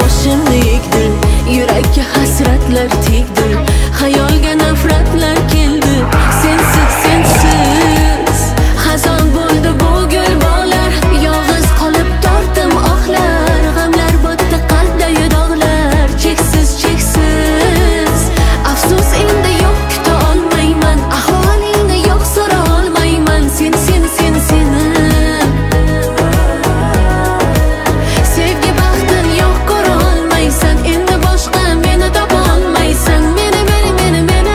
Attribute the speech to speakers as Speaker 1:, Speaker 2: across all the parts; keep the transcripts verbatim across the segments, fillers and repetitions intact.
Speaker 1: boshimni egdi, yurakka hasratlar tegdi, xayolga nafratlar keldi. Sensiz, sensiz xazon bo'ldi bu gul bog'lar, yolg'iz qolib tortdim ohlar, g'amlar botdi qalbdagi dog'lar, cheksiz, cheksiz afsus endi yo'q, kuta olmayman, ahvolingni yo'q so'ra olmayman. Sen, sen, sen, seni sevgi baxtin yo'q ko'ra olmaysan, endi boshqa meni topa olmaysan. Meni, meni, meni, meni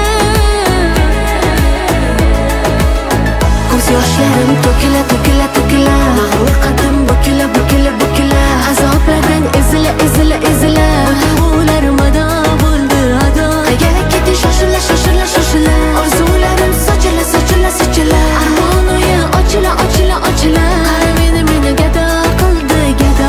Speaker 1: ko'z yoshlarim to'kila, to'kila, to'kila, mag'rur qadim bukila, bukila, bukila, azoblardan ezila, ezila, ezila, tuyg'ular mado bo'ldi ado. Qayerga ketish shoshila, shoshila, shoshila, orzularim sochila, sochila, sochila, armon uyi ochila, ochila, ochila. Qara meni, meni gado qildi, gado.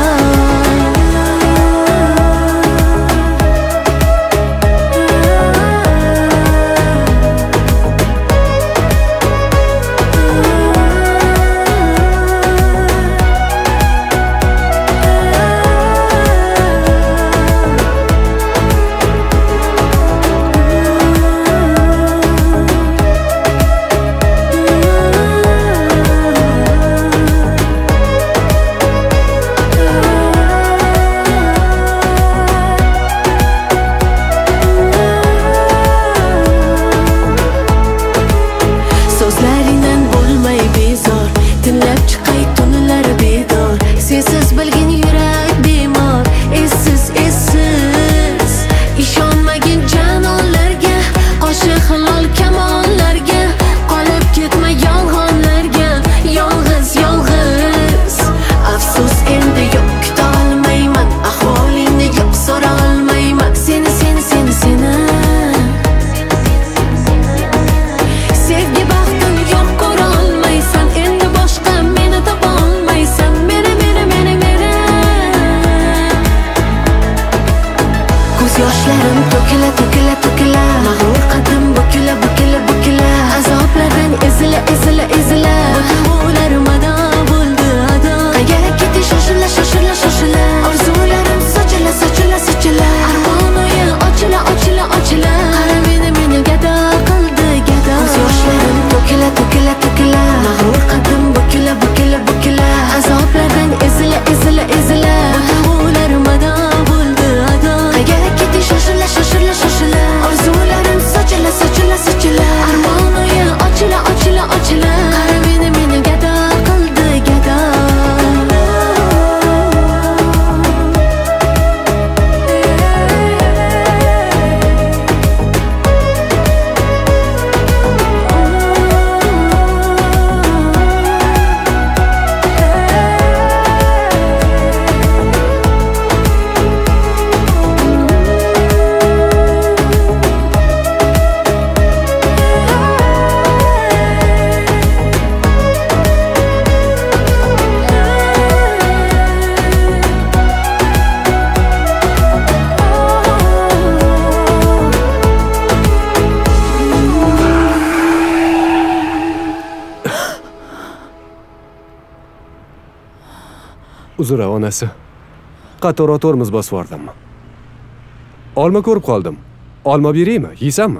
Speaker 1: So'zlaringdan bo'lmay bezor, tinlab chiqay tunular bedor, sensiz bilgin yurak bemor, essiz, essiz ishonmagin janonlarga, qo'shiq hilol kamonlarga, qolib ketma yolg'onlarga, yolg'iz, yolg'iz afsus endi yo'q, kuta olmayman, ahvolingni yo'q so'ra olmayman. Seni, seni, seni, seni sevgi baxtin yo'q ko'ra olmaysan, endi boshqa meni topa olmaysan. Meni, meni, meni, meni ko'z yoshlarim to'kila, to'kila, to'kila, mag'rur qadim bukila, bukila, bukila, azoblardan ezila, ezila, ezila, tuyg'ular mado bo'ldi ado. Qayerga ketish shoshila, shoshila, shoshila, orzularim sochila, sochila, sochila, armon uyi ochila, ochila, ochila. Qara meni, meni gado qildi, gado. Ko'z yoshlarim to'kila, to'kila, to'kila, mag'rur qadim bukila, bukila, bukila, azoblardan ezila, ezila, ezila, tuyg'ular mado bo'ldi ado. Qayerga ketish shoshila, shoshila, shoshila, orzularim sochila, sochila, sochila, armon uyi ochila, ochila, ochila. Qara meni, meni gado qildi, gado.
Speaker 2: Uzr onasi. Qator tormoz bosib yubordim. Olma ko'rib qoldim. Olma beraymi? Yeysanmi?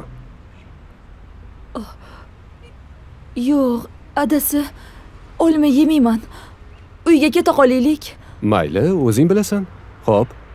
Speaker 3: Yo'q, adasi, olma yemayman. Uyga keta qolaylik.
Speaker 2: Mayli, o'zing bilasan. Xo'p.